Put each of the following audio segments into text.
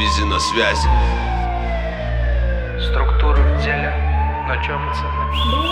Визи на связи. Структуры в деле. Ну чё, пацаны?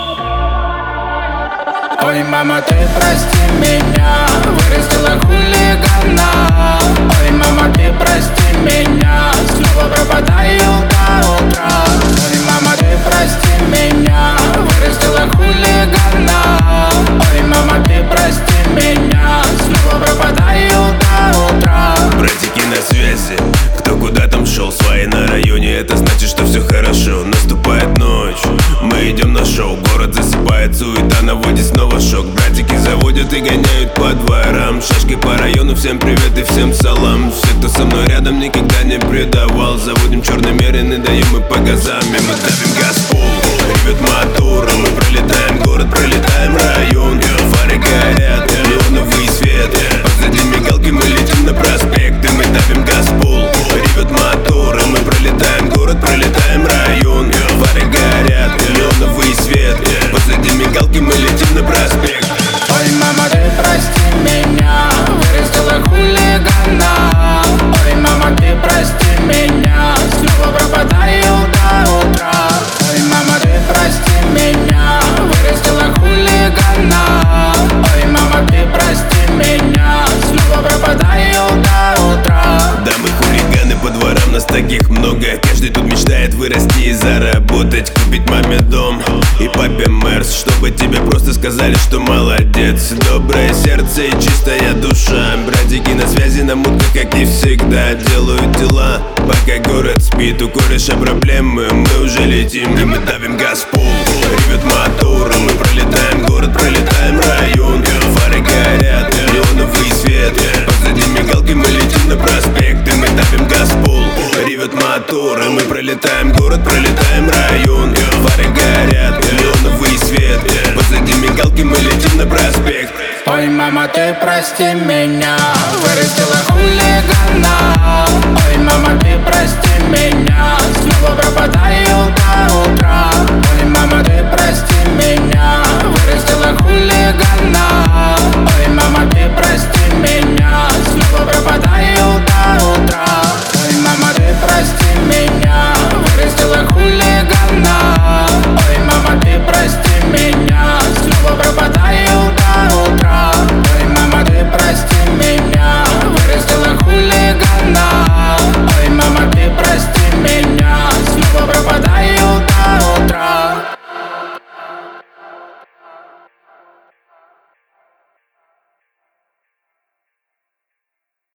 Ой, мама, ты прости меня, вырастила хулигана. Ой, мама, ты прости меня, снова пропадаю до утра. Ой, мама, ты прости меня, вырастила хулигана. Ой, мама, ты прости меня, снова пропадаю до утра. Братики на связи, кто куда там шел, свои на районе, это значит, что все хорошо. Наступает ночь, мы идем на шоу, город засыпает, суета наводит снова шок. Братики заводят и гоняют по дворам, шашки по району, всем привет и всем салам. Все, кто со мной рядом, никогда не предавал. Заводим черный мерин и даем мы по газам, и мы давим газ в пол. Ревет мотор, мы пролетаем город, пролетаем район. Фары горят, неоновый свет, позади мигалки, мы летим на проспект, и мы давим газ в пол. Ревет мотор, мы пролетаем город, пролетаем район. Фары горят, неоновый свет, позади мигалки, мы летим на проспект. Ой, мама, ты прости меня, вырастила хулигана. Ой, мама, ты прости меня, снова пропадаю до утра. Ой, мама, ты прости меня, вырастила хулигана. Ой, мама, ты прости меня, снова пропадаю до утра. Да, мы хулиганы, по дворам нас таких много. Каждый тут мечтает вырасти и заработать, купить маме дом и папе Мерс, чтобы тебе просто сказали, что молодец. Доброе сердце и чистая душа. Братики на связи, на мутно, как и всегда. Делают дела, пока город спит. У кореша проблемы, мы уже летим, и мы давим газ в пол. Ревет мотор, мы пролетаем город, пролетаем район. Фары горят, неоновый свет, позади мигалки, мы летим на проспект, и мы давим газ в пол. Ревет мотор, мы пролетаем город, пролетаем район. Фары горят, неоновый свет, позади мигалки, мы летим на проспект. Ой, мама, ты прости меня, вырастила хулигана. Ой, мама, ты прости меня, снова пропадаю